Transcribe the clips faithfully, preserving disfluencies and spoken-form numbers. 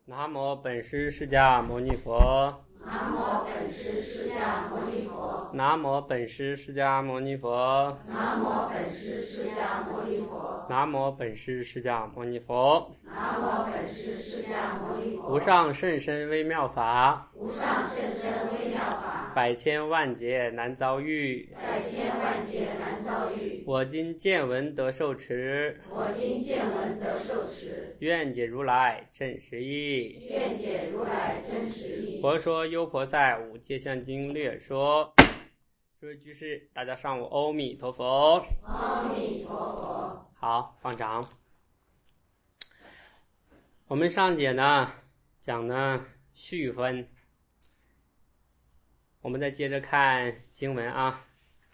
南无本师释迦牟尼佛。 南无本师释迦牟尼佛。 南无本师释迦牟尼佛。 南无本师释迦牟尼佛。 南无本师释迦牟尼佛。 南无本师释迦牟尼佛。 无上甚深微妙法， 无上甚深微妙法， 百千万劫难遭遇。 百千万劫难遭遇。 我今见闻得受持， 我今见闻得受持， 愿解如来真实义。 愿解如来真实义。 佛说优婆塞五界相经略说。诸位居士，大家上午阿弥陀佛。 阿弥陀佛。 好，放掌。我们上节呢讲呢序分，我们再接着看经文啊。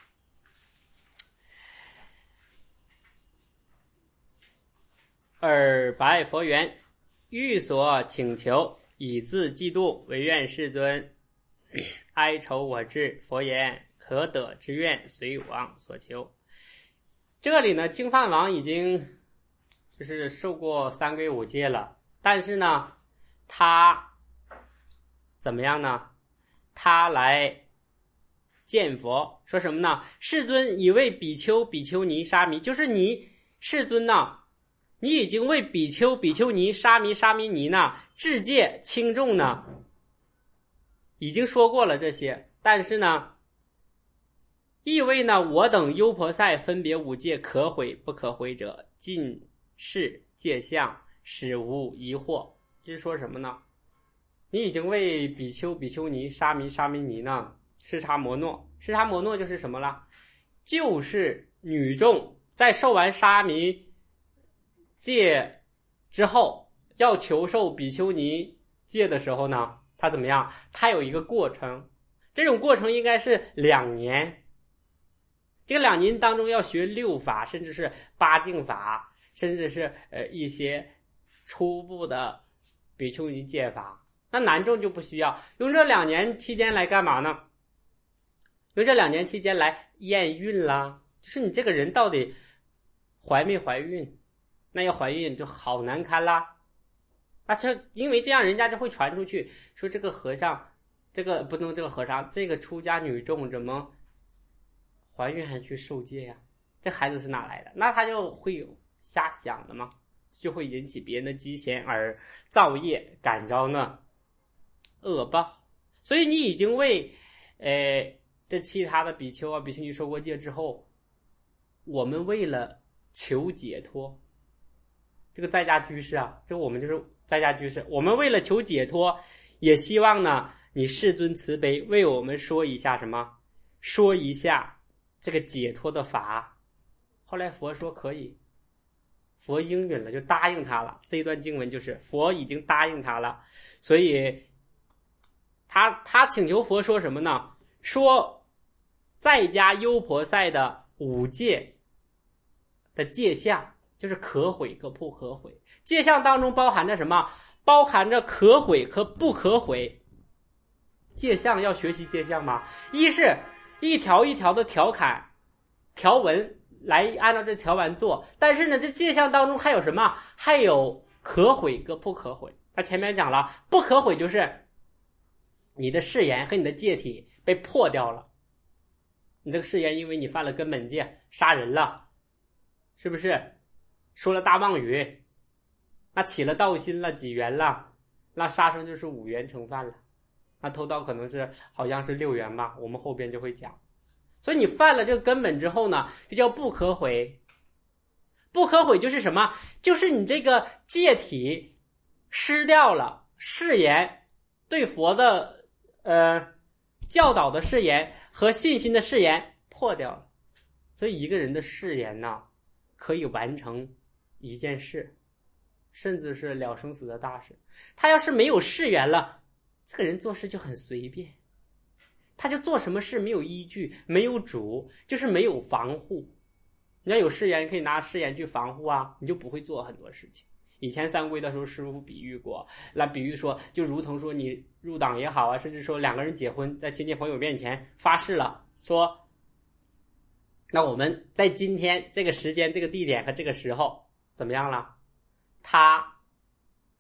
尔白佛言：欲所请求，以自嫉妒，惟愿世尊哀愁我至。佛言：可得之愿，随王所求。这里呢，净饭王已经就是受过三归五戒了，但是呢，他怎么样呢？他来见佛，说什么呢？世尊已为比丘、比丘尼、沙弥，就是你世尊呢，你已经为比丘、比丘尼、沙弥、沙弥尼呢至戒轻重呢，已经说过了这些，但是呢，意味呢，我等优婆塞分别五戒，可毁不可毁者，尽是戒相，使无疑惑。就是说什么呢？你已经为比丘、比丘尼、沙弥、沙弥尼呢视察摩诺。视察摩诺就是什么了？就是女众在受完沙弥戒之后，要求受比丘尼戒的时候呢，他怎么样？他有一个过程，这种过程应该是两年。这个两年当中要学六法，甚至是八敬法，甚至是呃一些初步的比丘尼戒法。那男众就不需要用这两年期间来干嘛呢？用这两年期间来验孕啦，就是你这个人到底怀没怀孕？那要怀孕就好难堪啦。那这因为这样人家就会传出去，说这个和尚，这个不能这个和尚，这个出家女众怎么怀孕还去受戒呀？这孩子是哪来的？那他就会有瞎想的嘛，就会引起别人的讥嫌而造业，感召呢恶报。所以你已经为呃这其他的比丘啊、比丘尼受过戒之后，我们为了求解脱，这个在家居士啊，这个我们就是在家居士，我们为了求解脱，也希望呢你世尊慈悲为我们说一下什么？说一下这个解脱的法。后来佛说可以，佛应允了，就答应他了。这一段经文就是佛已经答应他了，所以他他请求佛说什么呢？说在家优婆塞的五戒的戒相，就是可毁和不可毁。戒相当中包含着什么？包含着可毁和不可毁。戒相要学习戒相吗？一是一条一条的条坎条文来按照这条文做，但是呢，这戒相当中还有什么？还有可毁和不可毁。他前面讲了，不可毁就是你的誓言和你的戒体被破掉了。你这个誓言因为你犯了根本戒，杀人了，是不是？说了大妄语，那起了盗心了，几元了，那杀生就是五元成犯了，那偷盗可能是好像是六元吧，我们后边就会讲。所以你犯了这个根本之后呢，就叫不可毁。不可毁就是什么？就是你这个戒体失掉了，誓言对佛的呃教导的誓言和信心的誓言破掉了。所以一个人的誓言呢，可以完成一件事，甚至是了生死的大事。他要是没有誓言了，这个人做事就很随便，他就做什么事没有依据，没有主，就是没有防护。你要有誓言，可以拿誓言去防护啊，你就不会做很多事情。以前三归的时候，师父比喻过，那比喻说，就如同说你入党也好啊，甚至说两个人结婚，在亲戚朋友面前发誓了，说那我们在今天这个时间、这个地点和这个时候怎么样了？他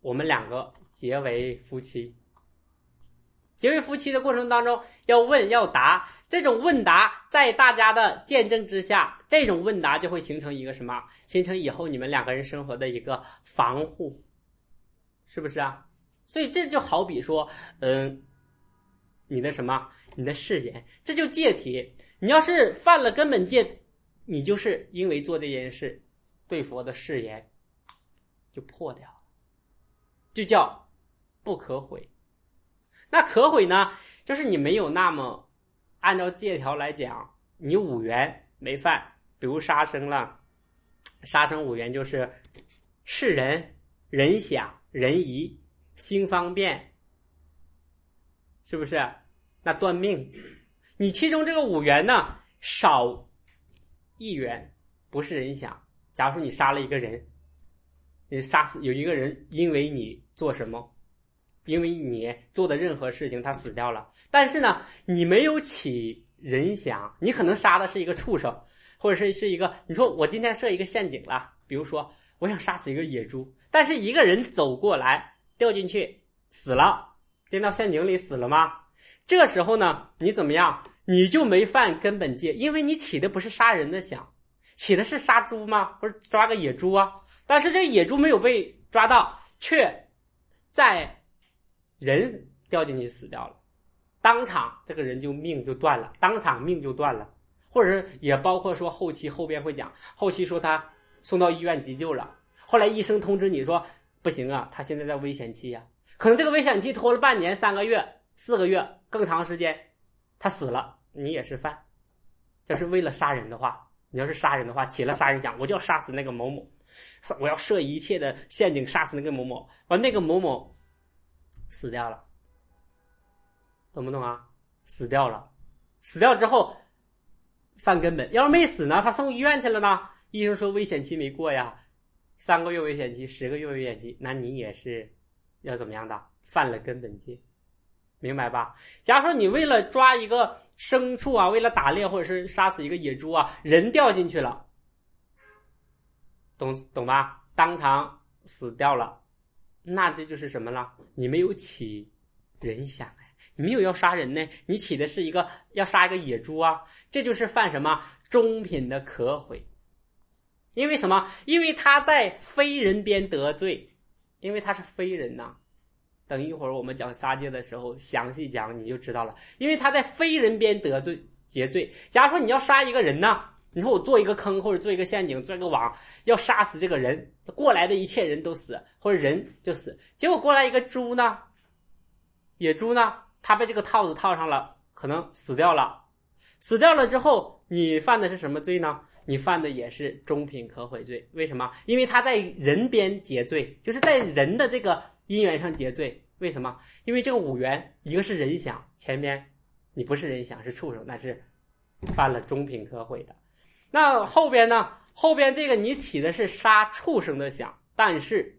我们两个结为夫妻。结为夫妻的过程当中，要问要答，这种问答在大家的见证之下，这种问答就会形成一个什么？形成以后你们两个人生活的一个防护，是不是啊？所以这就好比说，嗯，你的什么？你的誓言，这就戒体。你要是犯了根本戒，你就是因为做这件事，对佛的誓言就破掉了，就叫不可毁。那可毁呢，就是你没有那么按照戒条来讲，你五缘没犯，比如杀生了，杀生五缘就是是人、人想、人疑、心方便，是不是？那断命，你其中这个五缘呢，少一缘不是人想。假如说你杀了一个人，你杀死有一个人，因为你做什么？因为你做的任何事情他死掉了，但是呢你没有起人想，你可能杀的是一个畜生，或者是是一个，你说我今天设一个陷阱了，比如说我想杀死一个野猪，但是一个人走过来掉进去死了，掉到陷阱里死了吗？这时候呢你怎么样？你就没犯根本戒，因为你起的不是杀人的想，起的是杀猪吗？或者抓个野猪啊，但是这野猪没有被抓到，却在人掉进去死掉了，当场这个人就命就断了，当场命就断了。或者也包括说后期后边会讲，后期说他送到医院急救了，后来医生通知你说不行啊，他现在在危险期啊，可能这个危险期拖了半年、三个月、四个月更长时间，他死了，你也是犯。这是为了杀人的话，你要是杀人的话，起了杀人想，我就要杀死那个某某，我要设一切的陷阱杀死那个某某，完那个某某死掉了，懂不懂啊？死掉了，死掉之后犯根本，要是没死呢，他送医院去了呢，医生说危险期没过呀，三个月危险期，十个月危险期，那你也是要怎么样的？犯了根本戒，明白吧？假如说你为了抓一个牲畜啊，为了打猎或者是杀死一个野猪啊，人掉进去了，懂懂吧？当场死掉了。那这就是什么了？你没有起人想哎，你没有要杀人呢，你起的是一个要杀一个野猪啊，这就是犯什么中品的可毁。因为什么？因为他在非人边得罪，因为他是非人呐、啊。等一会儿我们讲杀戒的时候详细讲你就知道了。因为他在非人边得罪结罪。假如说你要杀一个人呢，你说我做一个坑或者做一个陷阱做一个网，要杀死这个人，过来的一切人都死，或者人就死，结果过来一个猪呢，野猪呢，他被这个套子套上了，可能死掉了。死掉了之后你犯的是什么罪呢？你犯的也是中品可毁罪。为什么？因为他在人边结罪，就是在人的这个因缘上结罪。为什么？因为这个五缘一个是人想，前边你不是人想是畜生，那是犯了中品可毁的。那后边呢？后边这个你起的是杀畜生的想，但是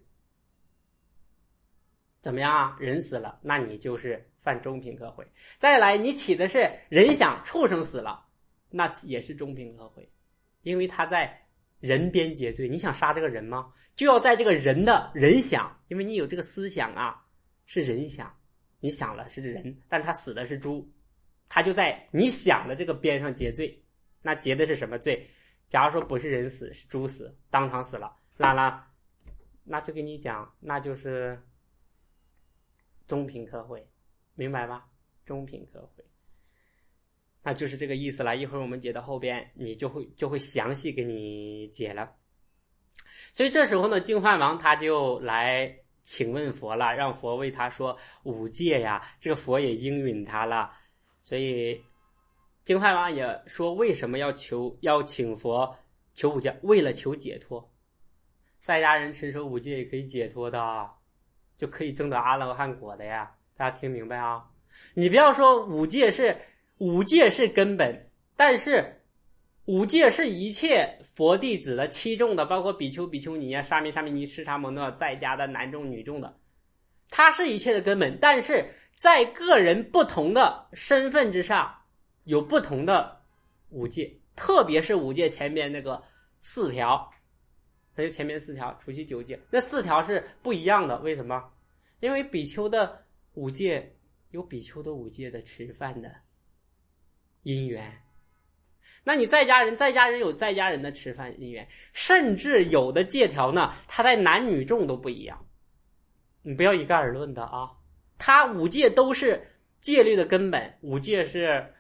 怎么样啊？人死了，那你就是犯中品可毁。再来，你起的是人想，畜生死了，那也是中品可毁，因为他在人边结罪。你想杀这个人吗？就要在这个人的人想，因为你有这个思想啊，是人想，你想了是人，但他死的是猪，他就在你想的这个边上结罪。那结的是什么罪？假如说不是人死，是猪死，当场死了，那那那就跟你讲，那就是中品可毁，明白吧？中品可毁，那就是这个意思了。一会儿我们解到后边，你就会就会详细给你解了。所以这时候呢，净饭王他就来请问佛了，让佛为他说五戒呀，这个佛也应允他了。所以净饭王也说为什么要求要请佛求五戒，为了求解脱。在家人持守五戒也可以解脱的，就可以证得阿罗汉果的呀，大家听明白啊？你不要说五戒是五戒是根本，但是五戒是一切佛弟子的七众的，包括比丘比丘尼啊、沙弥沙弥尼、痴沙摩那在家的男众女众的，它是一切的根本，但是在个人不同的身份之上有不同的五戒，特别是五戒前面那个四条， 那就前面四条，除去九戒，那四条是不一样的。为什么？因为比丘的五戒有比丘的五戒的吃饭的因缘，那你在家人在家人有在家人的吃饭因缘，甚至有的戒条呢，它在男女众都不一样。你不要一概而论的啊，它五戒都是戒律的根本，五戒是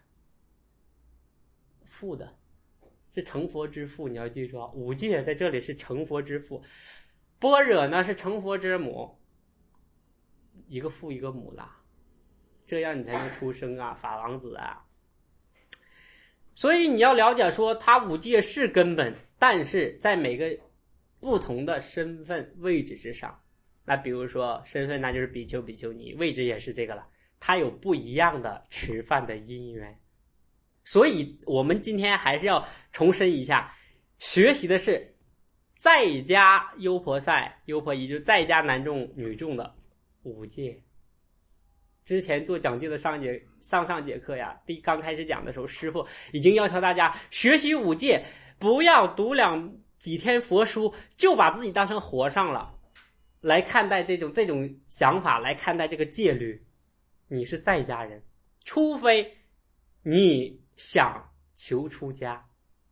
父的，是成佛之父，你要记住啊，五戒在这里是成佛之父，般若呢是成佛之母，一个父一个母啦，这样你才能出生啊，法王子啊。所以你要了解说，他五戒是根本，但是在每个不同的身份位置之上，那比如说身份那就是比丘比丘尼，位置也是这个了，它有不一样的吃饭的因缘。所以我们今天还是要重申一下，学习的是在家优婆塞优婆夷，就是在家男众女众的五戒。之前做讲解的上节上上节课呀，第刚开始讲的时候，师父已经要求大家学习五戒，不要读两几天佛书就把自己当成和尚了，来看待这种这种想法，来看待这个戒律。你是在家人，除非你想求出家，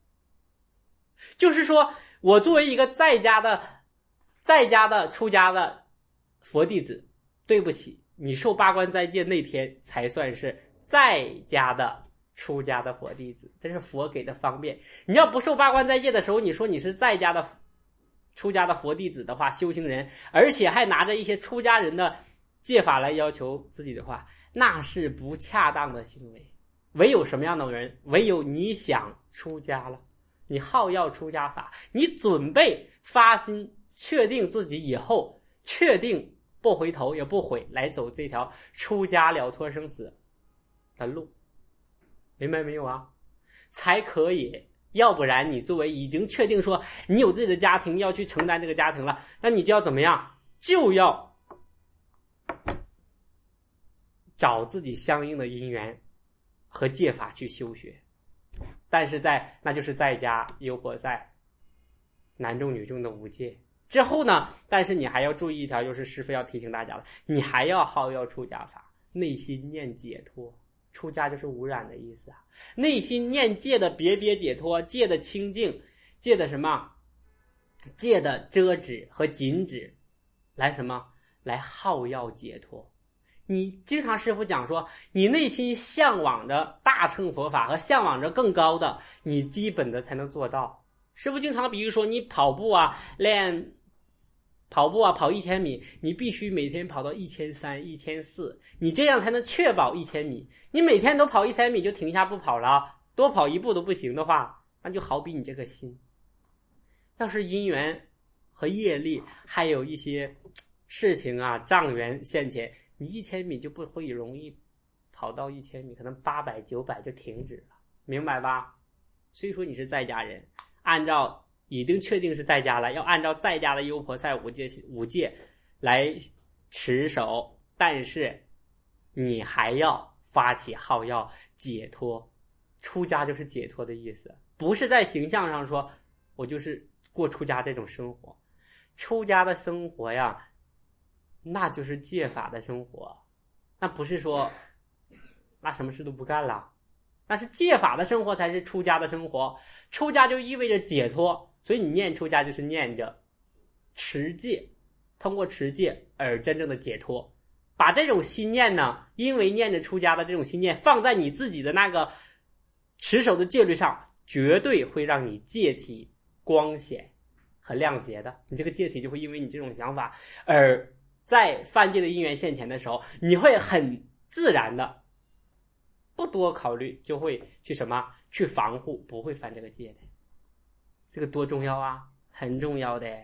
就是说我作为一个在家的在家的出家的佛弟子，对不起，你受八关斋戒那天才算是在家的出家的佛弟子，这是佛给的方便。你要不受八关斋戒的时候，你说你是在家的出家的佛弟子的话，修行人，而且还拿着一些出家人的戒法来要求自己的话，那是不恰当的行为。唯有什么样的人？唯有你想出家了，你好要出家法，你准备发心确定自己以后确定不回头也不悔来走这条出家了脱生死的路，明白没有啊？才可以。要不然你作为已经确定说你有自己的家庭要去承担这个家庭了，那你就要怎么样？就要找自己相应的因缘和戒法去修学。但是在那就是在家优婆塞男众女众的五戒之后呢，但是你还要注意一条，就是师父要提醒大家了，你还要好要出家法，内心念解脱。出家就是无染的意思啊，内心念戒的别别解脱，戒的清净，戒的什么？戒的遮止和禁止，来什么？来好要解脱。你经常师父讲说，你内心向往着大乘佛法和向往着更高的，你基本的才能做到。师父经常比喻说，你跑步啊，练跑步啊，跑一千米，你必须每天跑到一千三、一千四，你这样才能确保一千米。你每天都跑一千米就停下不跑了，多跑一步都不行的话，那就好比你这个心，要是因缘和业力，还有一些事情啊障缘现前，你一千米就不会容易跑到一千米，可能八百、九百就停止了，明白吧？所以说你是在家人，按照已经确定是在家了，要按照在家的优婆塞五戒五戒来持守，但是你还要发起好要解脱。出家就是解脱的意思，不是在形象上说我就是过出家这种生活。出家的生活呀，那就是戒法的生活，那不是说那什么事都不干了，那是戒法的生活才是出家的生活。出家就意味着解脱，所以你念出家就是念着持戒，通过持戒而真正的解脱。把这种心念呢，因为念着出家的这种心念放在你自己的那个持守的戒律上，绝对会让你戒体光显和亮洁的。你这个戒体就会因为你这种想法，而在犯戒的因缘现前的时候，你会很自然的不多考虑，就会去什么去防护，不会犯这个戒的。这个多重要啊，很重要的。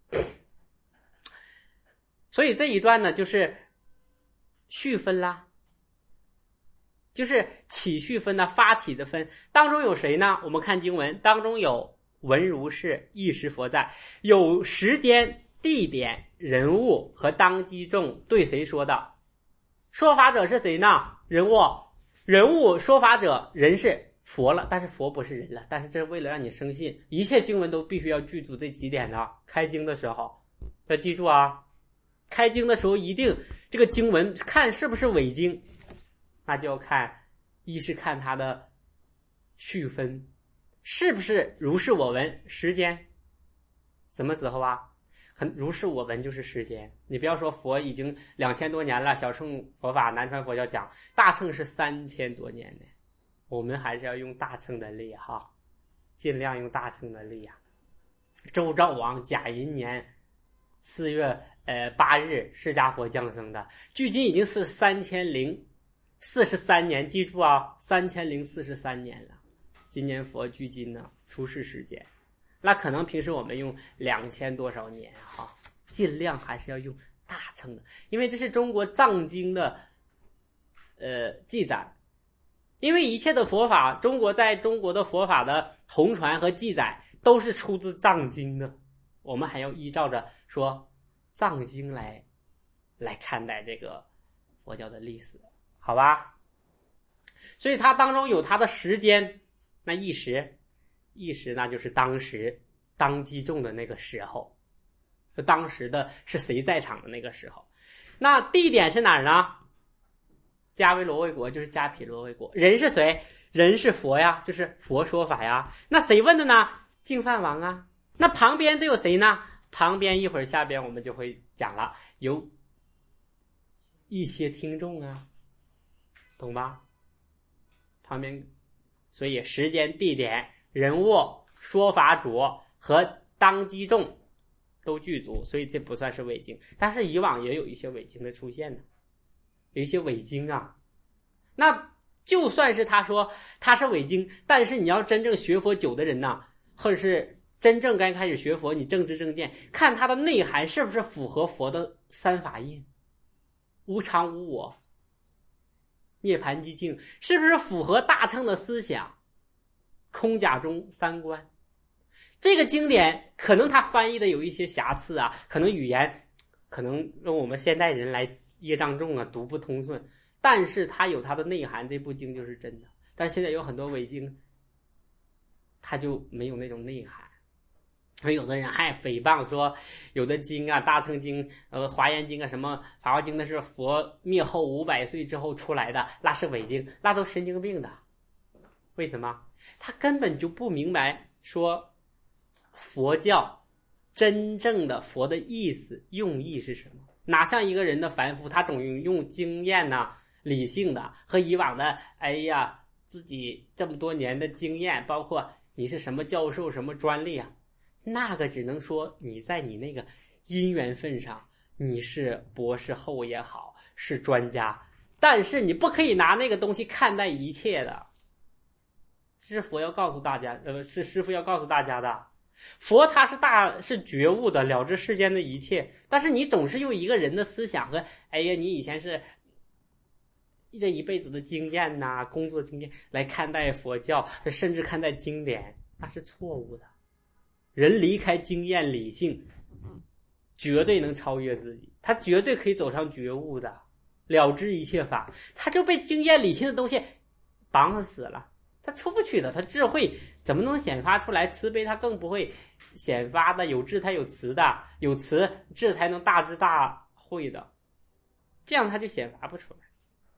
所以这一段呢，就是序分啦，就是起序分呢，发起的分。当中有谁呢？我们看经文当中有文如是、一时佛在，有时间、地点、人物和当机众对谁说的。说法者是谁呢？人物人物说法者人是佛了，但是佛不是人了，但是这是为了让你生信，一切经文都必须要具足这几点的。开经的时候要记住啊，开经的时候一定这个经文看是不是伪经，那就要看，一是看它的序分是不是如是我闻，时间什么时候啊？很如是我闻就是时间，你不要说佛已经两千多年了，小乘佛法南传佛教讲，大乘是三千多年的，我们还是要用大乘的力哈，尽量用大乘的力啊。周昭王甲寅年四月呃八日，释迦佛降生的，距今已经是三千零四十三年，记住啊，三千零四十三年了。今年佛距今呢出世时间，那可能平时我们用两千多少年哈，尽量还是要用大乘的，因为这是中国藏经的呃记载。因为一切的佛法，中国在中国的佛法的弘传和记载都是出自藏经的，我们还要依照着说藏经来来看待这个佛教的历史，好吧？所以它当中有它的时间，那一时一时那就是当时当机众的那个时候，就当时的是谁在场的那个时候。那地点是哪儿呢？迦维罗卫国，就是迦毗罗卫国。人是谁？人是佛呀，就是佛说法呀。那谁问的呢？净饭王啊。那旁边都有谁呢？旁边一会儿下边我们就会讲了，有一些听众啊，懂吧？旁边，所以时间、地点、人物、说法主和当机众都具足，所以这不算是伪经。但是以往也有一些伪经的出现的，有一些伪经啊。那就算是他说他是伪经，但是你要真正学佛久的人呢，或者是真正刚开始学佛，你正知正见，看他的内涵是不是符合佛的三法印，无常无我、涅槃寂静，是不是符合大乘的思想，空假中三观。这个经典可能他翻译的有一些瑕疵啊，可能语言可能用我们现代人来业障重啊，读不通顺，但是它有它的内涵，这部经就是真的。但现在有很多伪经，它就没有那种内涵。所以有的人还诽谤说，有的经啊，大乘经、呃华严经啊，什么法华经，那是佛灭后五百岁之后出来的，那是伪经，那都神经病的。为什么？他根本就不明白说佛教真正的佛的意思用意是什么。哪像一个人的凡夫，他总用经验呐、啊、理性的和以往的哎呀自己这么多年的经验，包括你是什么教授什么专利啊，那个只能说你在你那个因缘分上你是博士后也好，是专家，但是你不可以拿那个东西看待一切的。这是佛要告诉大家，呃，是师父要告诉大家的。佛他是大是觉悟的，了知世间的一切，但是你总是用一个人的思想和哎呀你以前是这一辈子的经验呐、啊、工作经验来看待佛教，甚至看待经典，那是错误的。人离开经验理性，绝对能超越自己，他绝对可以走上觉悟的，了知一切法，他就被经验理性的东西绑死了，他出不去的。他智慧怎么能显发出来？慈悲他更不会显发的，有智他有慈的，有慈智才能大智大慧的，这样他就显发不出来。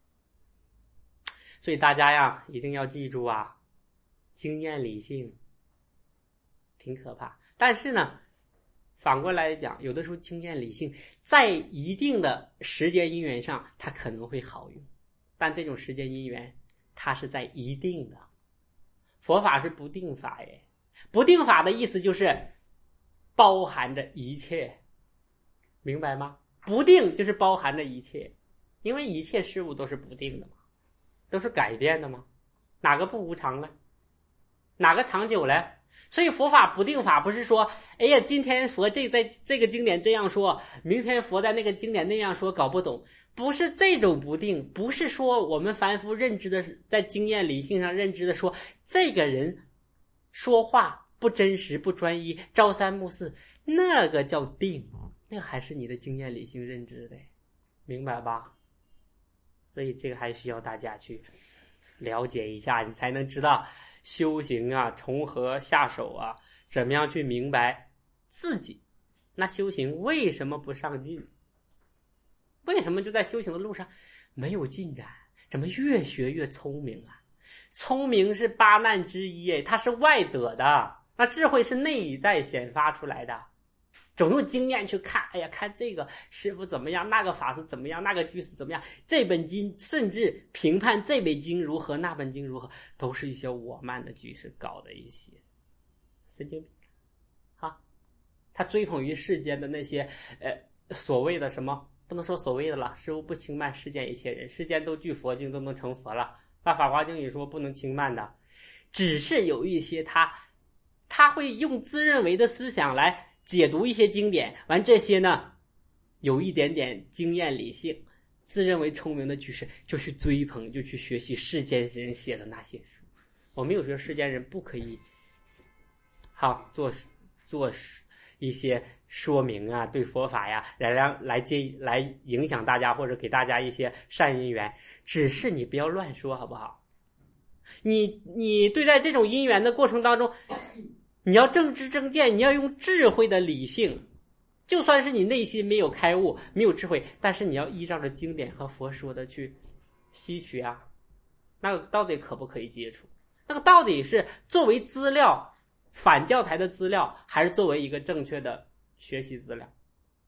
所以大家呀一定要记住啊，经验理性挺可怕。但是呢反过来讲，有的时候经验理性在一定的时间因缘上它可能会好用，但这种时间因缘它是在一定的。佛法是不定法耶，不定法的意思就是包含着一切，明白吗？不定就是包含着一切，因为一切事物都是不定的嘛，都是改变的嘛，哪个不无常呢？哪个长久嘞？所以佛法不定法不是说哎呀今天佛这在这个经典这样说，明天佛在那个经典那样说，搞不懂，不是这种不定，不是说我们凡夫认知的，在经验理性上认知的说这个人说话不真实不专一朝三暮四，那个叫定，那个还是你的经验理性认知的，明白吧？所以这个还需要大家去了解一下，你才能知道修行啊从何下手啊，怎么样去明白自己那修行为什么不上进，为什么就在修行的路上没有进展，怎么越学越聪明啊？聪明是八难之一，它是外得的，那智慧是内在显发出来的。总用经验去看，哎呀，看这个师傅怎么样，那个法师怎么样，那个居士怎么样，这本经甚至评判这本经如何，那本经如何，都是一些我慢的居士搞的一些神经病啊！他追捧于世间的那些呃所谓的什么，不能说所谓的了，师父不轻慢世间一切人，世间都具佛经，都能成佛了。那法华经也说不能轻慢的，只是有一些他他会用自认为的思想来解读一些经典，完这些呢有一点点经验理性，自认为聪明的居士就去追捧，就去学习世间人写的那些书。我没有说世间人不可以好做做一些说明啊，对佛法呀来让来接来影响大家，或者给大家一些善因缘，只是你不要乱说好不好？你你对待这种因缘的过程当中，你要正知正见，你要用智慧的理性，就算是你内心没有开悟没有智慧，但是你要依照着经典和佛说的去吸取啊。那个到底可不可以接触？那个到底是作为资料反教材的资料，还是作为一个正确的学习资料？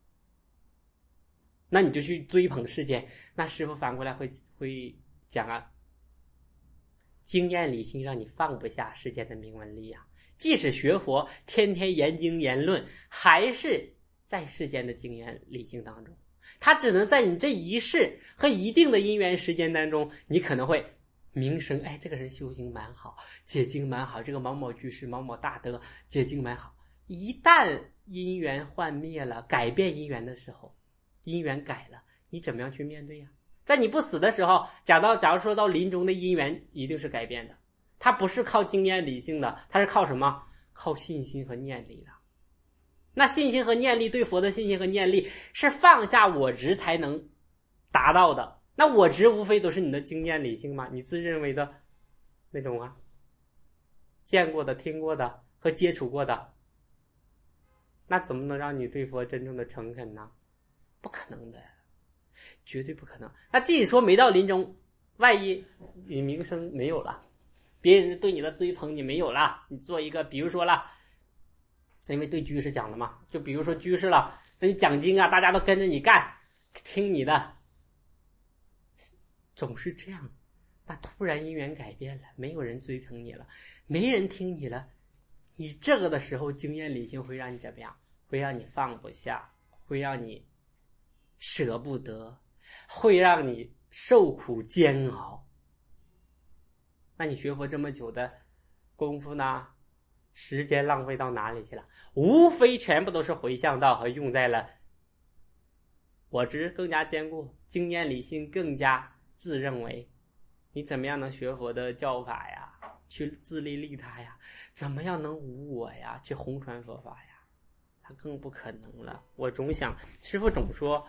那你就去追捧世间，那师父反过来会会讲啊，经验理性让你放不下世间的名闻利啊。即使学佛天天研经言论，还是在世间的经验理性当中，它只能在你这一世和一定的因缘时间当中，你可能会名声，哎，这个人修行蛮好，解经蛮好，这个某某居士某某大德解经蛮好。一旦因缘幻灭了，改变因缘的时候，因缘改了，你怎么样去面对呀？在你不死的时候，讲到假如说到临终的因缘一定是改变的，它不是靠经验理性的，它是靠什么？靠信心和念力的。那信心和念力，对佛的信心和念力是放下我执才能达到的。那我执无非都是你的经验理性嘛，你自认为的那种啊，见过的、听过的和接触过的，那怎么能让你对佛真正的诚恳呢？不可能的，绝对不可能。那即使说没到临终，万一你名声没有了，别人对你的追捧你没有了，你做一个比如说了，因为对居士讲的嘛，就比如说居士了，那你讲经啊，大家都跟着你干，听你的，总是这样。那突然因缘改变了，没有人追捧你了，没人听你了，你这个的时候经验理性会让你怎么样？会让你放不下，会让你舍不得，会让你受苦煎熬。那你学佛这么久的功夫呢，时间浪费到哪里去了？无非全部都是回向到和用在了我执更加坚固，经验理性更加自认为。你怎么样能学佛的教法呀？去自利利他呀？怎么样能无我呀？去弘传佛法呀？他更不可能了。我总想，师父总说，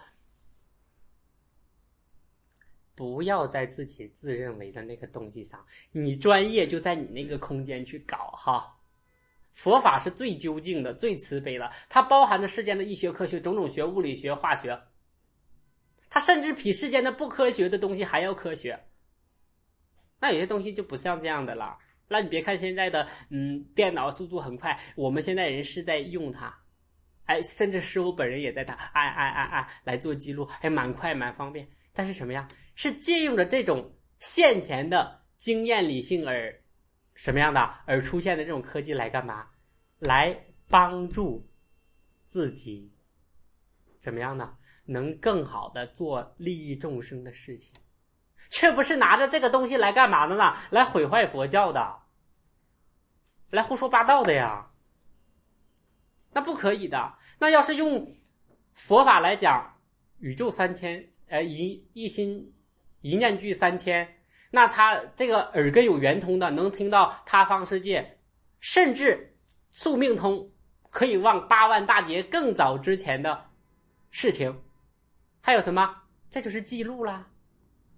不要在自己自认为的那个东西上，你专业就在你那个空间去搞哈。佛法是最究竟的，最慈悲的，它包含着世间的医学科学、种种学、物理学、化学，它甚至比世间的不科学的东西还要科学。那有些东西就不像这样的了。那你别看现在的嗯电脑速度很快，我们现在人是在用它，哎，甚至师父本人也在它按按按按来做记录，还蛮快蛮方便。但是什么呀？是借用着这种现前的经验理性而什么样的而出现的这种科技来干嘛？来帮助自己怎么样呢？能更好的做利益众生的事情，却不是拿着这个东西来干嘛的呢？来毁坏佛教的，来胡说八道的呀。那不可以的。那要是用佛法来讲，宇宙三千，呃，一一心一念具三千，那他这个耳根有圆通的，能听到他方世界，甚至宿命通，可以望八万大劫更早之前的事情。还有什么？这就是记录啦。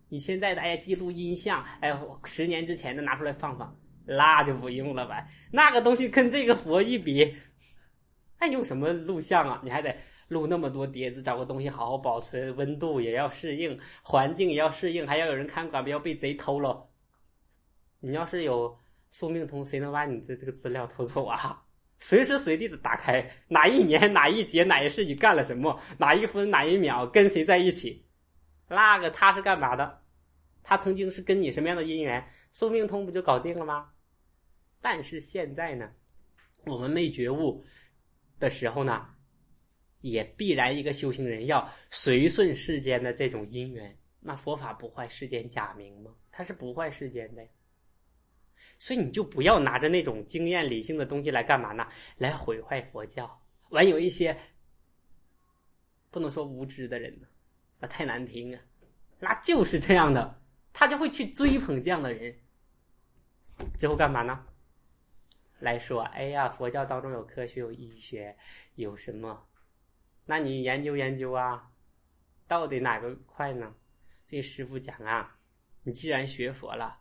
你现在的哎呀记录音像，哎呀十年之前的拿出来放放，那就不用了吧。那个东西跟这个佛一比，那用什么录像啊？你还得录那么多碟子，找个东西好好保存，温度也要适应，环境也要适应，还要有人看管，不要被贼偷了。你要是有宿命通，谁能把你的这个资料偷走啊？随时随地的打开，哪一年哪一节哪一世你干了什么，哪一分哪一秒跟谁在一起，那个他是干嘛的，他曾经是跟你什么样的姻缘，宿命通不就搞定了吗？但是现在呢，我们没觉悟的时候呢，也必然一个修行人要随顺世间的这种因缘。那佛法不坏世间假名吗？它是不坏世间的呀。所以你就不要拿着那种经验理性的东西来干嘛呢？来毁坏佛教。完有一些不能说无知的人呢，那太难听啊，那就是这样的，他就会去追捧这样的人，之后干嘛呢？来说哎呀佛教当中有科学有医学有什么，那你研究研究啊，到底哪个快呢？所以师父讲啊，你既然学佛了，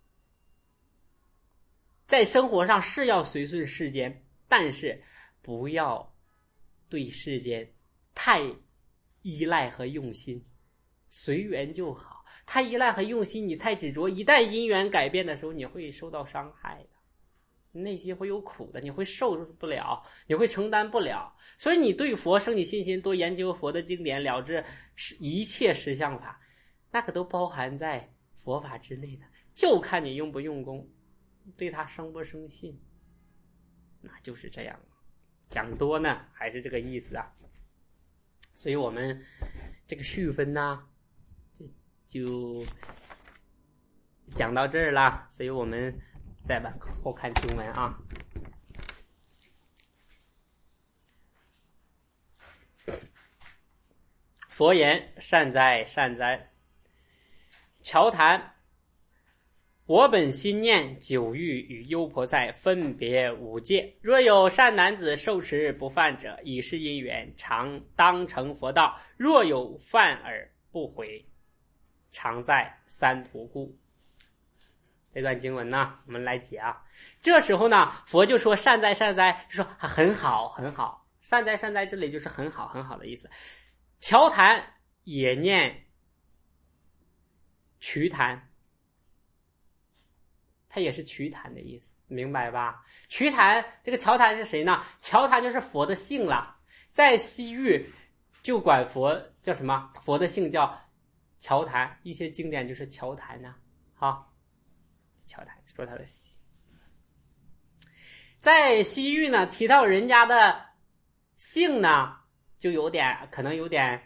在生活上是要随顺世间，但是不要对世间太依赖和用心，随缘就好。太依赖和用心，你太执着，一旦因缘改变的时候，你会受到伤害的，内心会有苦的，你会受不了，你会承担不了。所以你对佛升起信心，多研究佛的经典，了知一切实相法，那可都包含在佛法之内的，就看你用不用功，对他生不生信，那就是这样。讲多呢还是这个意思啊。所以我们这个序分呢就讲到这儿了，所以我们再往后看经文啊。佛言：善哉善哉，乔谈，我本心念久欲与优婆塞分别五戒，若有善男子受持不犯者，以是因缘常当成佛道；若有犯而不悔，常在三途故。这段经文呢，我们来解啊。这时候呢，佛就说善哉善哉，就说很好很好，善哉善哉这里就是很好很好的意思。乔谈也念瞿昙，它也是瞿昙的意思，明白吧？瞿昙，这个乔谈是谁呢？乔谈就是佛的姓了，在西域就管佛叫什么？佛的姓叫乔谈，一些经典就是乔谈呢、啊。好，乔谈说他的姓。在西域呢，提到人家的姓呢，就有点可能有点。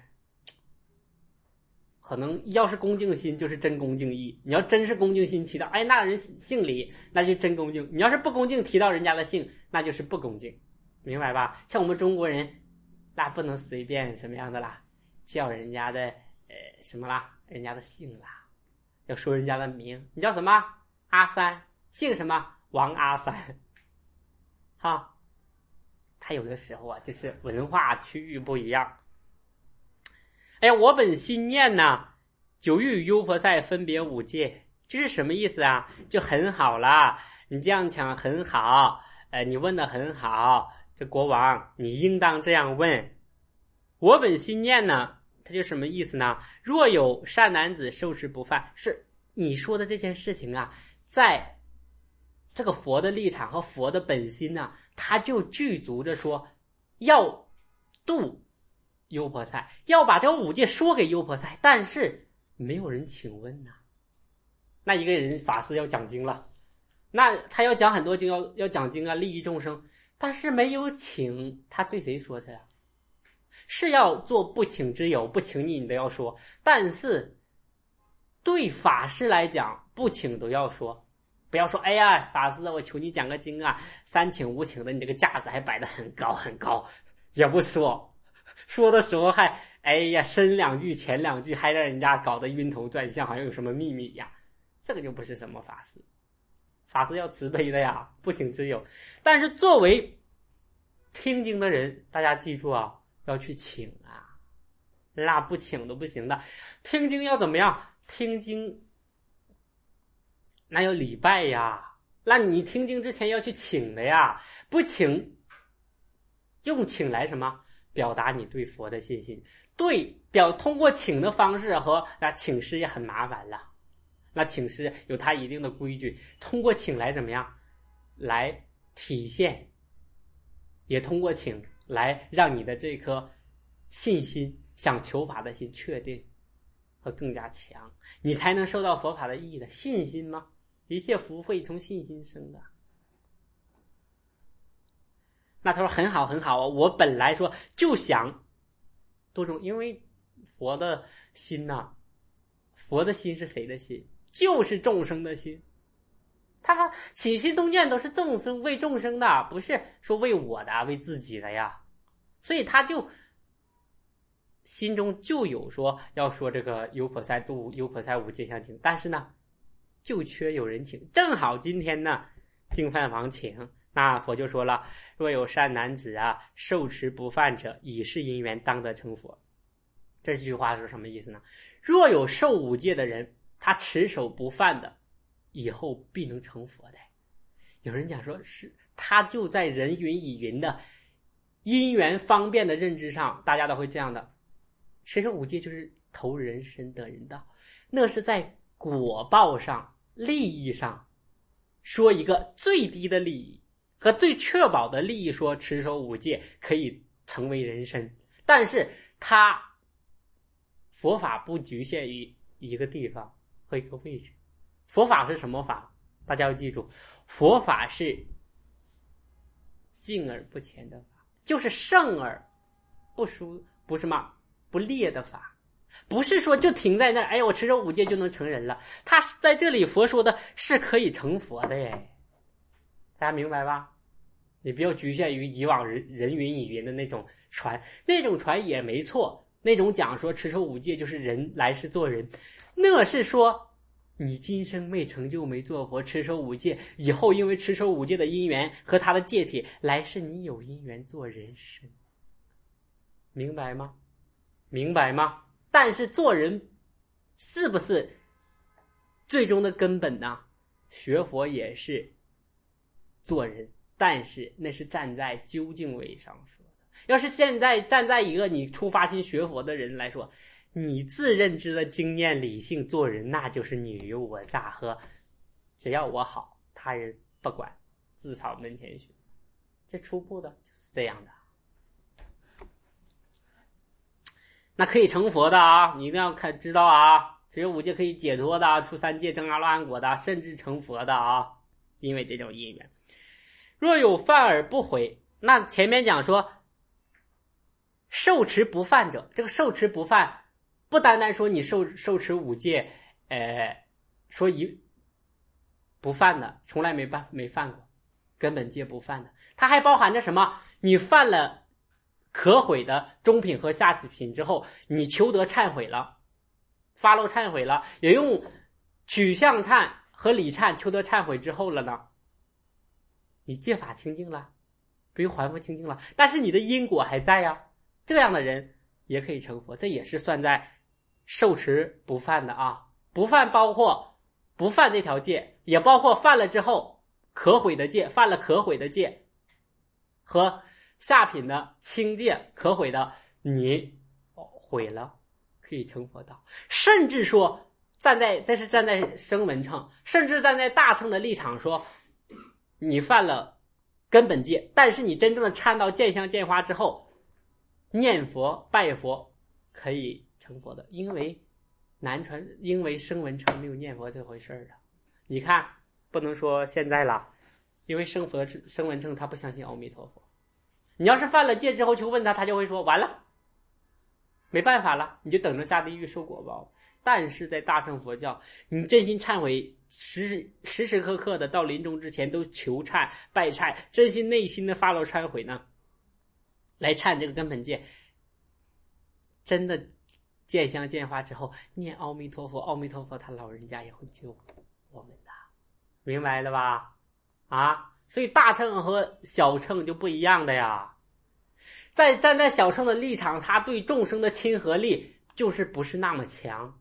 可能要是恭敬心就是真恭敬意，你要真是恭敬心提到哎那人姓李，那就真恭敬，你要是不恭敬提到人家的姓，那就是不恭敬，明白吧？像我们中国人那不能随便什么样的啦，叫人家的呃什么啦，人家的姓啦，要说人家的名，你叫什么？阿三，姓什么？王阿三。哈，他有的时候啊就是文化区域不一样。哎呀，我本心念呢，久欲与优婆塞分别五戒，这是什么意思啊？就很好啦，你这样讲很好，呃，你问的很好，这国王你应当这样问。我本心念呢，它就什么意思呢？若有善男子受持不犯，是你说的这件事情啊，在这个佛的立场和佛的本心呢、啊，他就具足着说要度优婆塞，要把这五戒说给优婆塞，但是没有人请问呐、啊。那一个人法师要讲经了，那他要讲很多经，要要讲经啊，利益众生，但是没有请，他对谁说去啊？是要做不请之友，不请你你都要说，但是对法师来讲，不请都要说。不要说哎呀法师我求你讲个经啊，三请五请的，你这个架子还摆得很高很高，也不说。说的时候还哎呀深两句前两句，还让人家搞得晕头转向，好像有什么秘密一样，这个就不是什么法师。法师要慈悲的呀，不请之友。但是作为听经的人，大家记住啊，要去请啊，那不请都不行的。听经要怎么样？ 听经哪有礼拜呀？那你听经之前要去请的呀，不请，用请来什么？表达你对佛的信心。对，表通过请的方式和那请示也很麻烦了。那请示有它一定的规矩，通过请来怎么样？来体现，也通过请来让你的这颗信心，想求法的心确定和更加强，你才能受到佛法的意义的信心吗？一切福慧从信心生的。那他说很好很好啊，我本来说就想多种，因为佛的心呐、啊，佛的心是谁的心？就是众生的心。他说起心动念都是众生，为众生的，不是说为我的，为自己的呀。所以他就心中就有说要说这个优婆塞度优婆塞无界相请，但是呢就缺有人请。正好今天呢净饭房请，那佛就说了，若有善男子啊，受持不犯者，以是因缘当得成佛。这句话是什么意思呢？若有受五戒的人，他持守不犯的，以后必能成佛的。有人讲说是他就在人云亦云的因缘方便的认知上，大家都会这样的，持守五戒就是投人身得人道，那是在果报上利益上说一个最低的利益和最确保的利益，说持守五戒可以成为人身。但是他佛法不局限于一个地方和一个位置，佛法是什么法？大家要记住，佛法是敬而不前的法，就是胜而不输，不是吗？不劣的法。不是说就停在那儿，哎，我持守五戒就能成人了。他在这里佛说的是可以成佛的耶，大家明白吧？你不要局限于以往人人云亦云的那种传，那种传也没错，那种讲说持守五戒就是人来世做人，那是说你今生没成就没做佛，持守五戒以后因为持守五戒的因缘和他的戒体，来世你有因缘做人身，明白吗？明白吗？但是做人是不是最终的根本呢？学佛也是做人，但是那是站在究竟位上说的。要是现在站在一个你出发心学佛的人来说，你自认知的经验理性做人，那就是你与我诈和只要我好，他人不管，自扫门前雪。这初步的就是这样的。那可以成佛的啊，你一定要看知道啊，持守五戒可以解脱的，出三界证阿罗汉果的，甚至成佛的啊，因为这种因缘。若有犯而不悔，那前面讲说受持不犯者，这个受持不犯不单单说你受受持五戒，呃，说一不犯的，从来没犯没犯过，根本戒不犯的，它还包含着什么？你犯了可悔的中品和下品之后，你求得忏悔了，发露忏悔了，也用取向忏和理忏求得忏悔之后了呢，你戒法清净了，不用还复清净了，但是你的因果还在呀，这样的人也可以成佛，这也是算在受持不犯的啊。不犯包括不犯这条戒，也包括犯了之后可悔的戒，犯了可悔的戒和下品的轻戒可悔的，你毁了可以成佛道。甚至说站在这是站在声闻乘，甚至站在大乘的立场说，你犯了根本戒，但是你真正的参到见香见花之后，念佛拜佛可以成佛的，因为南传因为声闻乘没有念佛这回事的。你看不能说现在了，因为声佛声闻乘他不相信阿弥陀佛，你要是犯了戒之后去问他，他就会说完了没办法了，你就等着下地狱受果报。但是在大乘佛教，你真心忏悔，时时时刻刻的到临终之前都求忏拜忏，真心内心的发露忏悔呢，来忏这个根本戒，真的见香见花之后念阿弥陀佛，阿弥陀佛他老人家也会救我们的，明白了吧？啊，所以大乘和小乘就不一样的呀。在站在小乘的立场，他对众生的亲和力就是不是那么强，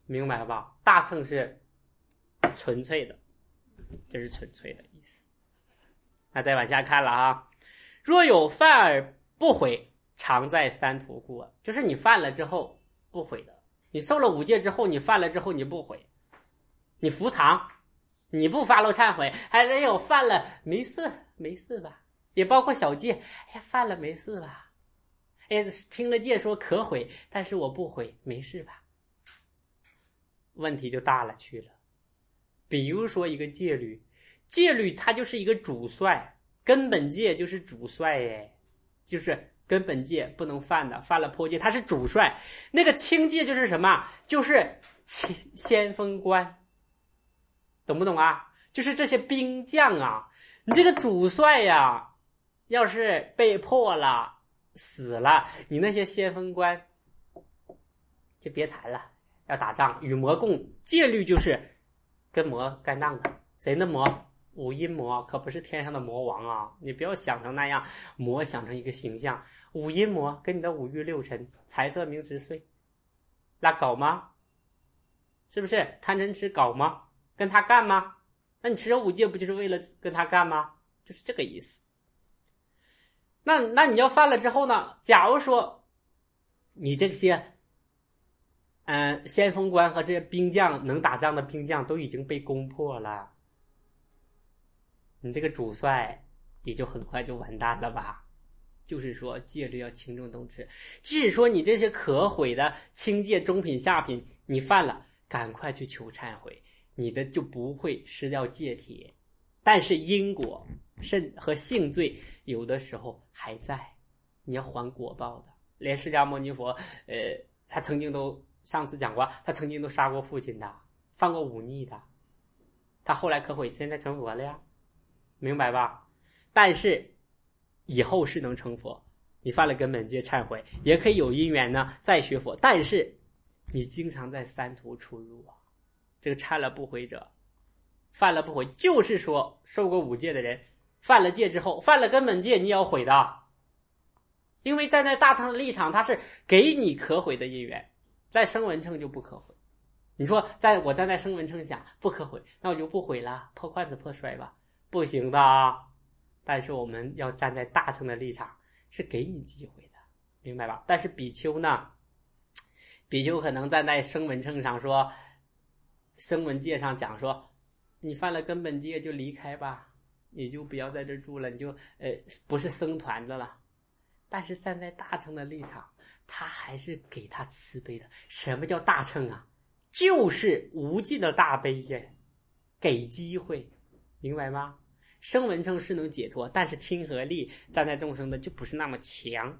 明白吧？大乘是纯粹的，这是纯粹的意思。那再往下看了啊，若有犯而不悔，常在三途故。就是你犯了之后不悔的，你受了五戒之后，你犯了之后你不悔，你伏藏，你不发露忏悔，还有犯了没事没事吧，也包括小戒，哎呀犯了没事吧，哎听了戒说可悔，但是我不悔，没事吧，问题就大了去了。比如说一个戒律，戒律它就是一个主帅，根本戒就是主帅耶，就是根本戒不能犯的，犯了破戒它是主帅。那个轻戒就是什么？就是先锋官，懂不懂啊？就是这些兵将啊，你这个主帅呀，要是被迫了死了，你那些先锋官就别谈了，要打仗与魔共。戒律就是跟魔干仗的，谁的魔？五阴魔，可不是天上的魔王啊！你不要想成那样，魔想成一个形象。五阴魔跟你的五欲六尘、财色名食睡，那搞吗？是不是贪嗔痴搞吗？跟他干吗？那你持守五戒不就是为了跟他干吗？就是这个意思。那那你要犯了之后呢？假如说你这些嗯、呃，先锋官和这些兵将能打仗的兵将都已经被攻破了，你这个主帅也就很快就完蛋了吧？就是说戒律要轻重动持，即使说你这些可悔的轻戒中品下品你犯了，赶快去求忏悔，你的就不会失掉戒体。但是因果甚和性罪有的时候还在，你要还果报的。连释迦牟尼佛呃，他曾经都上次讲过，他曾经都杀过父亲的，犯过忤逆的，他后来可悔，现在成佛了呀，明白吧？但是以后是能成佛，你犯了根本戒忏悔，也可以有因缘呢再学佛。但是你经常在三途出入啊，这个忏了不悔者，犯了不悔，就是说受过五戒的人，犯了戒之后，犯了根本戒你也要悔的，因为站在大乘的立场，他是给你可悔的因缘，在声闻乘就不可悔。你说在我站在声闻乘想不可悔，那我就不悔了，破罐子破摔吧，不行的啊。但是我们要站在大乘的立场，是给你机会的，明白吧？但是比丘呢，比丘可能站在声闻乘上说，声闻戒上讲说，你犯了根本戒就离开吧，你就不要在这住了，你就呃不是僧团的了。但是站在大乘的立场，他还是给他慈悲的。什么叫大乘啊？就是无尽的大悲耶，给机会，明白吗？声闻乘是能解脱，但是亲和力站在众生的就不是那么强，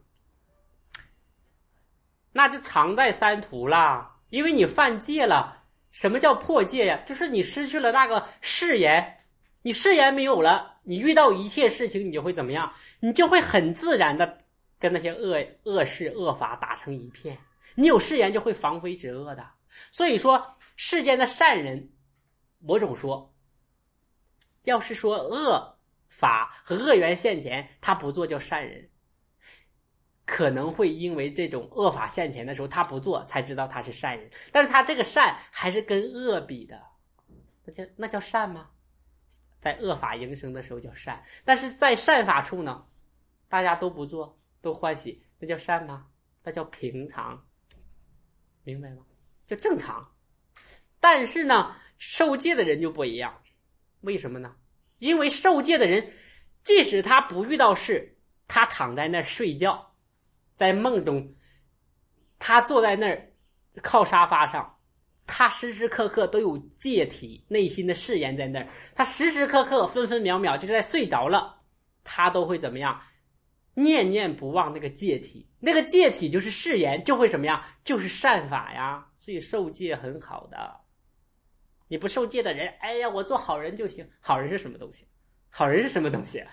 那就常在三途啦。因为你犯戒了。什么叫破戒呀？就是你失去了那个誓言，你誓言没有了，你遇到一切事情你就会怎么样？你就会很自然的跟那些恶恶事恶法打成一片。你有誓言就会防非止恶的。所以说世间的善人，我总说，要是说恶法和恶缘现前，他不做叫善人，可能会因为这种恶法现前的时候他不做，才知道他是善人。但是他这个善还是跟恶比的，那叫那叫善吗？在恶法营生的时候叫善，但是在善法处呢，大家都不做，都欢喜，那叫善吗？那叫平常，明白吗？叫正常。但是呢，受戒的人就不一样，为什么呢？因为受戒的人，即使他不遇到事，他躺在那儿睡觉，在梦中，他坐在那儿靠沙发上，他时时刻刻都有戒体，内心的誓言在那儿，他时时刻刻分分秒秒就是在睡着了，他都会怎么样？念念不忘那个戒体，那个戒体就是誓言，就会怎么样？就是善法呀。所以受戒很好的。你不受戒的人，哎呀，我做好人就行。好人是什么东西？好人是什么东西？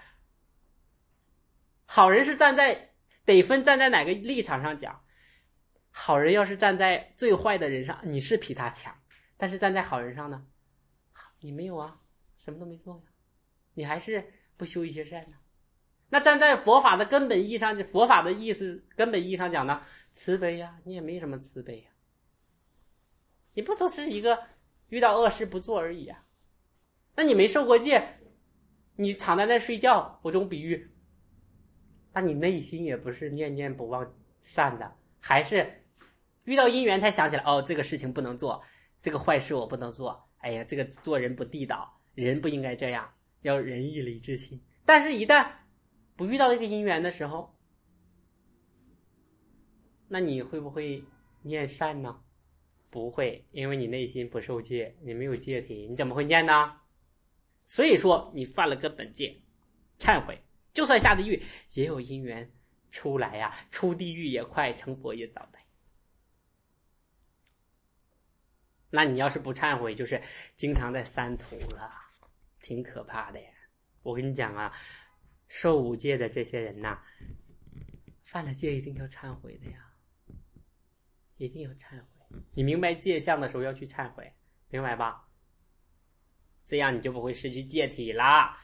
好人是站在得分站在哪个立场上讲。好人要是站在最坏的人上，你是比他强，但是站在好人上呢，你没有啊，什么都没做呀，你还是不修一些善呢。那站在佛法的根本意义上，佛法的意思根本意义上讲呢，慈悲呀，你也没什么慈悲呀。 你不都是一个遇到恶事不做而已啊？那你没受过戒，你躺在那睡觉，我这种比喻，那你内心也不是念念不忘善的，还是遇到因缘才想起来，哦，这个事情不能做，这个坏事我不能做，哎呀，这个做人不地道，人不应该这样，要仁义礼智信。但是一旦不遇到这个因缘的时候，那你会不会念善呢？不会，因为你内心不受戒，你没有戒体，你怎么会念呢？所以说你犯了根本戒，忏悔，就算下地狱也有因缘出来呀、啊，出地狱也快，成佛也早的。那你要是不忏悔，就是经常在三途了，挺可怕的呀。我跟你讲啊，受五戒的这些人呐、啊，犯了戒一定要忏悔的呀，一定要忏悔。你明白戒相的时候要去忏悔，明白吧？这样你就不会失去戒体啦。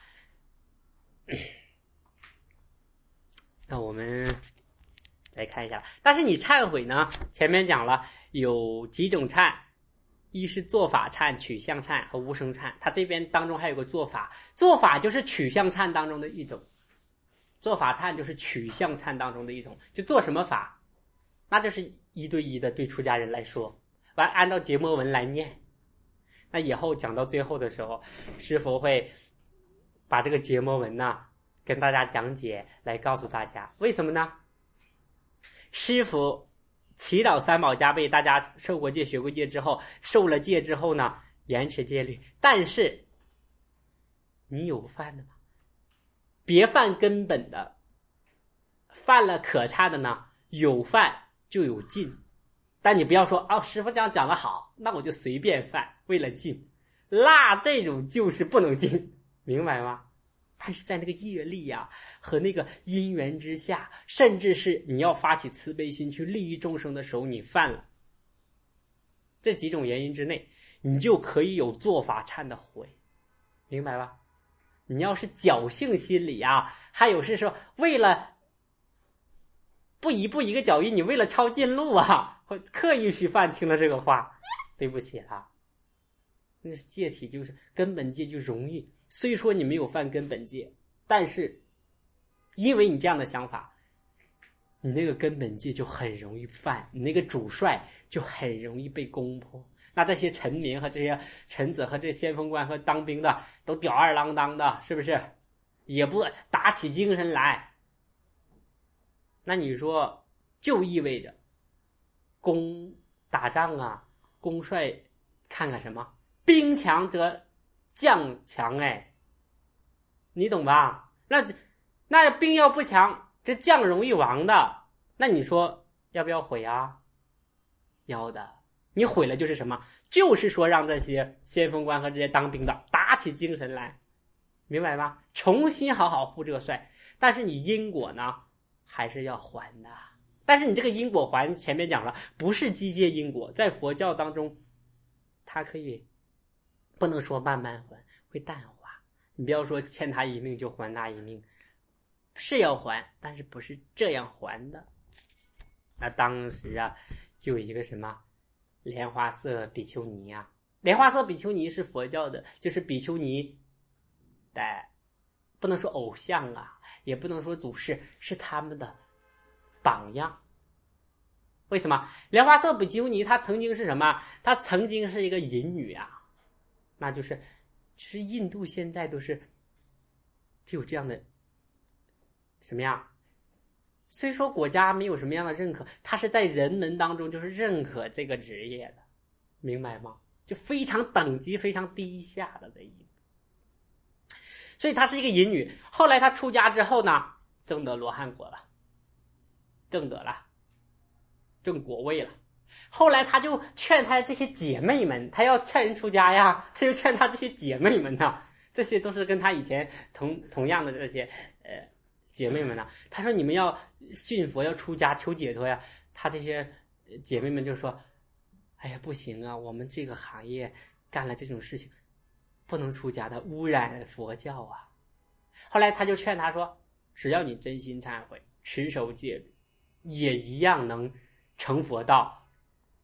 那我们来看一下，但是你忏悔呢，前面讲了有几种忏，一是做法忏、取向忏和无生忏，它这边当中还有个做法，做法就是取向忏当中的一种，做法忏就是取向忏当中的一种，就做什么法，那就是一对一的对出家人来说，完按照结摩文来念。那以后讲到最后的时候，师父会把这个结摩文呢跟大家讲解，来告诉大家为什么呢？师父祈祷三宝加被，大家受过戒学过戒之后，受了戒之后呢，严持戒律，但是你有犯的吗？别犯根本的，犯了可忏的呢，有犯就有禁。但你不要说哦，师父这样讲的好，那我就随便犯，为了禁，那这种就是不能禁，明白吗？但是在那个业力啊和那个因缘之下，甚至是你要发起慈悲心去利益众生的时候，你犯了这几种原因之内，你就可以有做法忏的悔，明白吧？你要是侥幸心理啊，还有是说为了不一步一个脚印，你为了抄近路啊，会刻意去犯，听了这个话，对不起啦，那戒体就是根本戒就容易。虽说你没有犯根本戒，但是因为你这样的想法，你那个根本戒就很容易犯，你那个主帅就很容易被攻破。那这些臣民和这些臣子和这些先锋官和当兵的都吊儿郎当的，是不是？也不打起精神来。那你说就意味着攻打仗啊，攻帅看看什么？兵强则将强，哎，你懂吧？那那兵要不强，这将容易亡的。那你说要不要毁啊？要的。你毁了就是什么？就是说让这些先锋官和这些当兵的打起精神来，明白吗？重新好好护这个帅。但是你因果呢，还是要还的。但是你这个因果还，前面讲了，不是机械因果，在佛教当中，它可以不能说慢慢还，会淡化。你不要说欠他一命就还他一命，是要还，但是不是这样还的。那当时啊，就有一个什么莲花色比丘尼啊，莲花色比丘尼是佛教的，就是比丘尼的，不能说偶像啊，也不能说祖师，是他们的榜样。为什么？莲花色比丘尼她曾经是什么？她曾经是一个淫女啊，那就是其实印度现在都是就有这样的什么样，虽说国家没有什么样的认可，他是在人们当中就是认可这个职业的，明白吗？就非常等级非常低下的这一个，所以她是一个淫女。后来她出家之后呢，证得罗汉果了，证得了证果位了。后来他就劝他这些姐妹们，他要劝人出家呀，他就劝他这些姐妹们呐，这些都是跟他以前同同样的这些呃姐妹们呐，他说你们要信佛，要出家求解脱呀。他这些姐妹们就说，哎呀不行啊，我们这个行业干了这种事情不能出家的，污染佛教啊。后来他就劝他说，只要你真心忏悔，持守戒律，也一样能成佛道，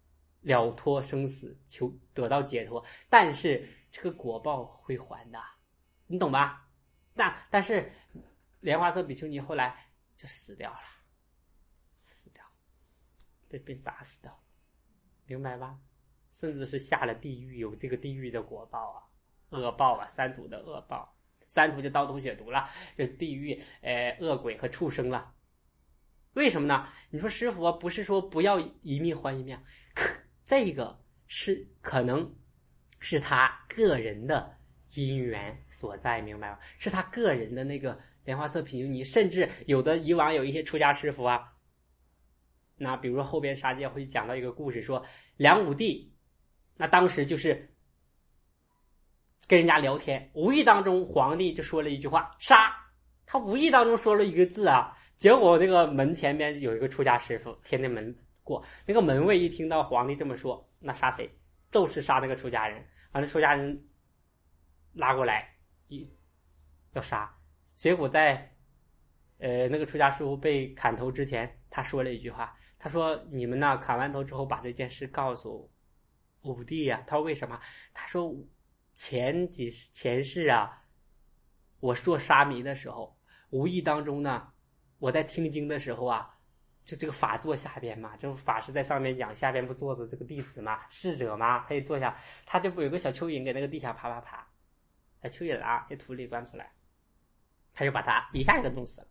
了脱生死，求得到解脱，但是这个果报会还的，你懂吧？但但是莲花色比丘尼后来就死掉了，死掉，被被打死掉，明白吧？甚至是下了地狱，有这个地狱的果报啊，恶报啊，三途的恶报。三途就刀毒血毒了，就地狱、呃恶鬼和畜生了。为什么呢？你说师父不是说不要一命还一命，可这个是可能是他个人的因缘所在，明白吗？是他个人的那个莲花色比丘尼，甚至有的以往有一些出家师父啊，那比如说后边杀戒会讲到一个故事，说梁武帝那当时就是跟人家聊天，无意当中皇帝就说了一句话杀，他无意当中说了一个字啊，结果那个门前面有一个出家师傅贴那门过，那个门卫一听到皇帝这么说，那杀谁？就是杀那个出家人，把那出家人拉过来一要杀，结果在呃那个出家师傅被砍头之前，他说了一句话，他说你们呢砍完头之后把这件事告诉武帝呀、啊。他说为什么？他说前几前世啊，我做沙弥的时候，无意当中呢，我在听经的时候啊，就这个法座下边嘛，就是法师在上面讲，下边不坐着这个弟子嘛，侍者嘛，他一坐下，他就不有个小蚯蚓给那个地下爬爬爬，小蚯蚓啊，这土里钻出来，他就把他一下就弄死了。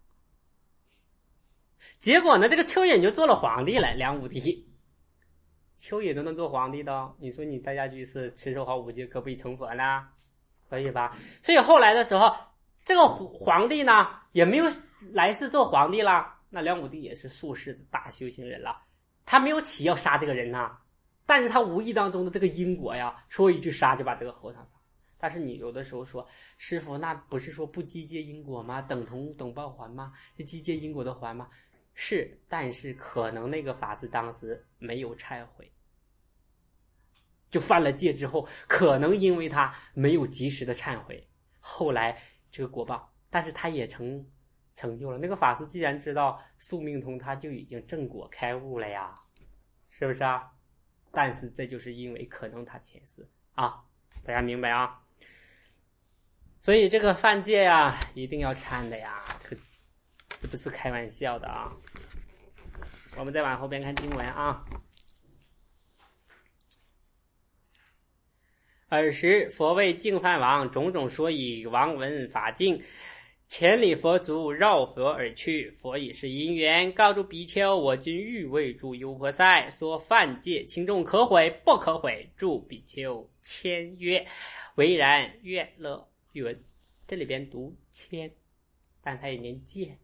结果呢，这个蚯蚓就做了皇帝了，梁武帝。蚯蚓都能做皇帝的，你说你在家居士持守好五戒，可不可以成佛呢？可以吧？所以后来的时候，这个皇帝呢也没有来世做皇帝了，那梁武帝也是宿世的大修行人了，他没有起要杀这个人呐，但是他无意当中的这个因果呀，说一句杀就把这个和尚杀。但是你有的时候说，师父那不是说不积戒因果吗？等同等报还吗？这积戒因果的还吗？是，但是可能那个法师当时没有忏悔，就犯了戒之后，可能因为他没有及时的忏悔，后来这个果报，但是他也成成就了。那个法师既然知道宿命通，他就已经正果开悟了呀，是不是啊？但是这就是因为可能他前世啊，大家明白啊？所以这个犯戒呀，一定要忏的呀，这个这不是开玩笑的啊。我们再往后边看经文啊。尔时佛为净饭王种种说以王闻法境，千里佛足绕佛而去。佛以是因缘告诸比丘，我今欲为诸优婆塞，说犯戒轻重可悔不可悔。诸比丘谦曰：唯然，愿乐云。这里边读谦，但他也念戒。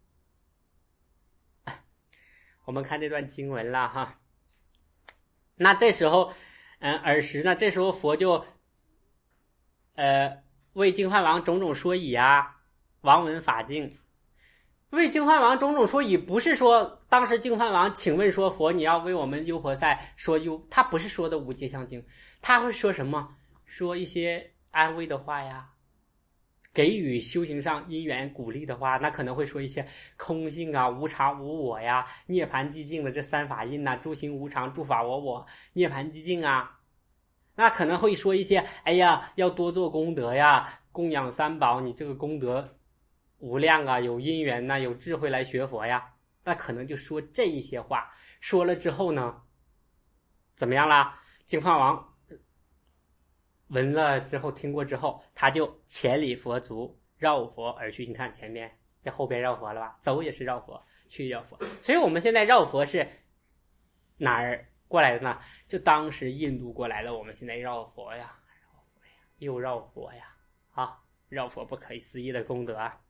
我们看这段经文了哈。那这时候嗯，尔时呢，这时候佛就呃为净饭王种种说以啊，王闻法境。为净饭王种种说以，不是说当时净饭王请问说佛你要为我们优婆塞说优，他不是说的无界相经，他会说什么？说一些安慰的话呀，给予修行上因缘鼓励的话，那可能会说一些空性啊、无常无我呀、涅槃寂静的这三法印呐、啊、诸行无常、诸法我我、涅槃寂静啊。那可能会说一些，哎呀，要多做功德呀，供养三宝，你这个功德无量啊，有因缘呐、啊，有智慧来学佛呀。那可能就说这一些话，说了之后呢，怎么样啦？净饭王闻了之后，听过之后，他就千里佛足绕佛而去。你看前面在后边绕佛了吧，走也是绕佛，去绕佛。所以我们现在绕佛是哪儿过来的呢？就当时印度过来的，我们现在绕佛呀，绕佛呀，又绕佛呀，啊，绕佛不可思议的功德啊。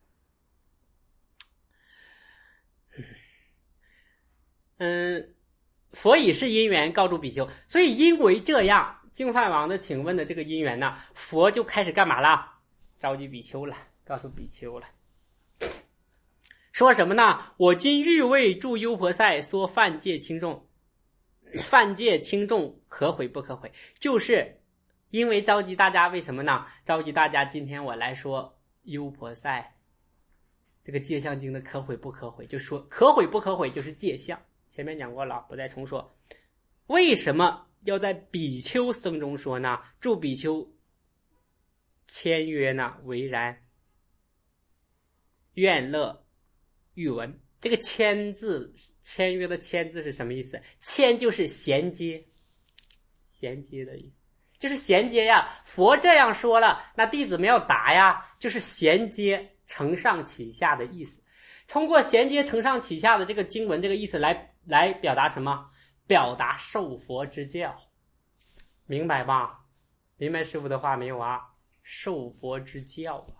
嗯，佛以是因缘告诸比丘，所以因为这样。净饭王的请问的这个因缘呢，佛就开始干嘛了？召集比丘了，告诉比丘了，说什么呢？我今欲为诸优婆塞说犯戒轻重，犯戒轻重可悔不可悔，就是因为召集大家，为什么呢？召集大家，今天我来说优婆塞这个戒相经的可悔不可悔，就说可悔不可悔就是戒相，前面讲过了，不再重说。为什么要在比丘僧中说呢，诸比丘签约呢为然，愿乐欲闻。这个签字，签约的签字是什么意思？签就是衔接，衔接的意思，就是衔接呀。佛这样说了，那弟子们要答呀，就是衔接承上启下的意思。通过衔接承上启下的这个经文这个意思来来表达什么？表达受佛之教，明白吧？明白师父的话没有啊？受佛之教啊。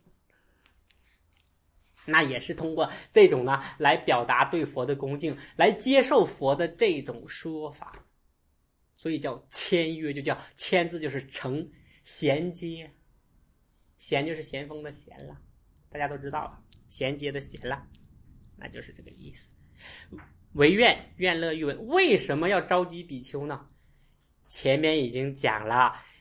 那也是通过这种呢来表达对佛的恭敬，来接受佛的这种说法，所以叫签约，就叫签字，就是承衔接，衔就是咸丰的咸了，大家都知道了，衔接的衔了，那就是这个意思。唯愿愿乐欲闻，为什么要召集比丘呢？前面已经讲了，